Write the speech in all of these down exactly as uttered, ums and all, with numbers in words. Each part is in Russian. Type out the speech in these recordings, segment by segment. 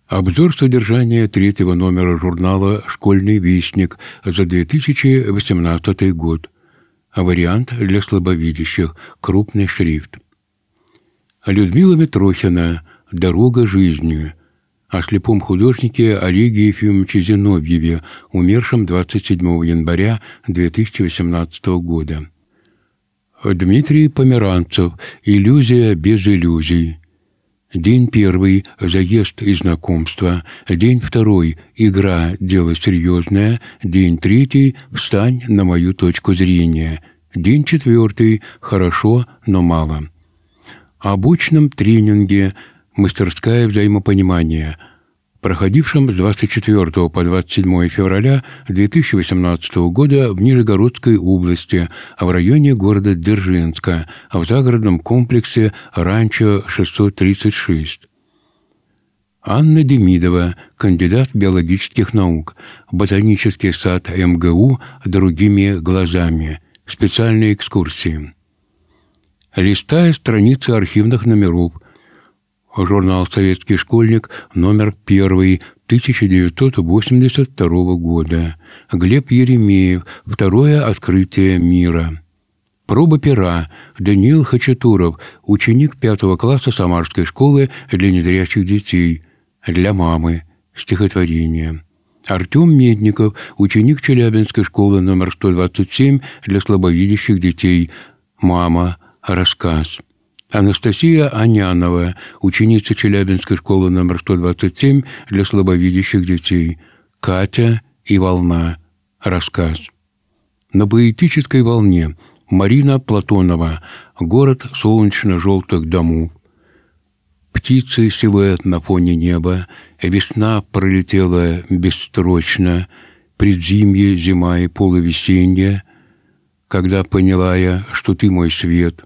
Обзор содержания третьего номера журнала «Школьный вестник» за две тысячи восемнадцатый год. Вариант для слабовидящих. Крупный шрифт. Людмила Митрохина. «Дорога жизни». О слепом художнике Олеге Ефимовиче Зиновьеве, умершем двадцать седьмого января две тысячи восемнадцатого года. Дмитрий Померанцев. «Иллюзия без иллюзий». День первый – заезд и знакомство. День второй – игра, дело серьезное. День третий – встань на мою точку зрения. День четвертый – хорошо, но мало. Об очном тренинге «Мастерская взаимопонимания», проходившем с двадцать четвёртого по двадцать седьмое февраля две тысячи восемнадцатого года в Нижегородской области, в районе города Дзержинска, в загородном комплексе «Ранчо шестьсот тридцать шесть». Анна Демидова, кандидат биологических наук, ботанический сад эм гэ у другими глазами, специальные экскурсии. Листая страницы архивных номеров, журнал «Советский школьник», номер первый, тысяча девятьсот восемьдесят второго года. Глеб Еремеев. Второе открытие мира. Проба пера. Даниил Хачатуров. Ученик пятого класса Самарской школы для незрячих детей. Для мамы. Стихотворение. Артем Медников. Ученик Челябинской школы номер сто двадцать семь для слабовидящих детей. Мама. Рассказ. Анастасия Анянова, ученица Челябинской школы номер сто двадцать семь для слабовидящих детей. Катя и волна. Рассказ. На поэтической волне. Марина Платонова. Город солнечно-желтых домов. Птицы силуэт на фоне неба. Весна пролетела бесстрочно. Предзимье, зима и полувесенье. Когда поняла я, что ты мой свет.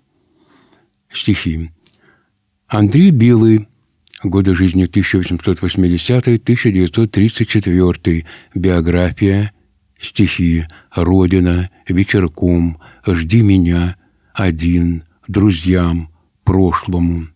Стихи. Андрей Белый. Годы жизни тысяча восемьсот восьмидесятый — тысяча девятьсот тридцать четвёртый. Биография. Стихи. Родина. Вечерком. Жди меня. Один. Друзьям. Прошлому.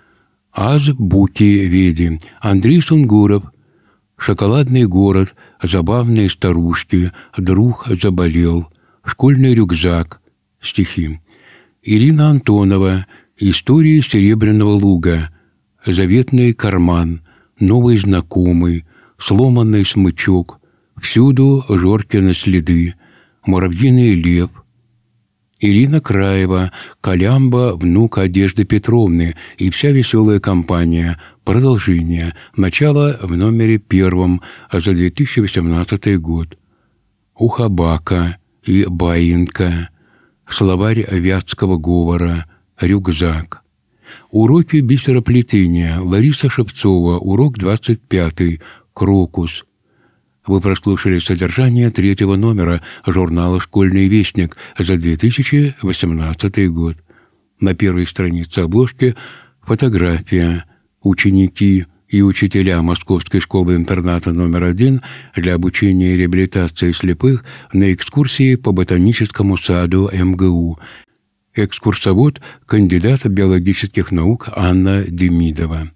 Азбуки Веди. Андрей Сунгуров. Шоколадный город. Забавные старушки. Друг заболел. Школьный рюкзак. Стихи. Ирина Антонова. Истории Серебряного луга. Заветный карман. Новый знакомый. Сломанный смычок. Всюду Жоркины следы. Муравьиный лев. Ирина Краева. Колямба, внук Одежды Петровны и вся веселая компания. Продолжение. Начало в номере первом за две тысячи восемнадцатый год. Ухабака и Баинка. Словарь вятского говора. Рюкзак. Уроки бисероплетения. Лариса Шевцова. Урок двадцать пятый. Крокус. Вы прослушали содержание третьего номера журнала «Школьный вестник» за две тысячи восемнадцатый год. На первой странице обложки фотография. Ученики и учителя Московской школы-интерната номер один для обучения и реабилитации слепых на экскурсии по ботаническому саду эм гэ у. Экскурсовод, кандидат биологических наук Анна Демидова.